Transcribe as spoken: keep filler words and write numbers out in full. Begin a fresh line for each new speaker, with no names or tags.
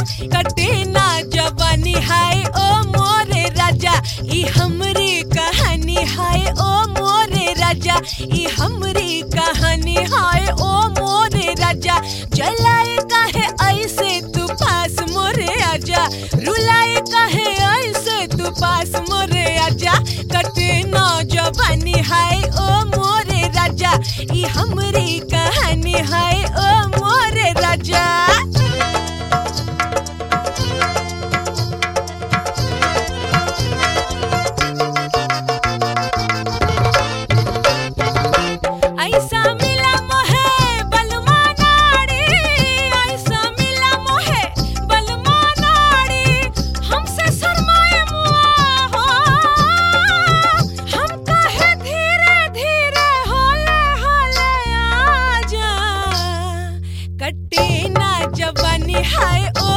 कटे ना जवानी हाय ओ मोरे राजा, ई हमरी कहानी हाय ओ मोरे राजा, ई हमरी कहानी हाय ओ मोरे राजा। जलाए काहे ऐसे तू पास मोरे आजा, रुलाए काहे ऐसे तू पास मोरे आजा। कटे ना जवानी हाय ओ मोरे राजा, ई हमरी कहानी हाय ओ मोरे राजा। ऐसा मिला मोहे बलमा नाड़ी, ऐसा मिला मोहे बलमा नाड़ी, हमसे शर्माए मुआ हो, हम कहे धीरे धीरे होले होले आजा। कटे ना जवानी हाय ओ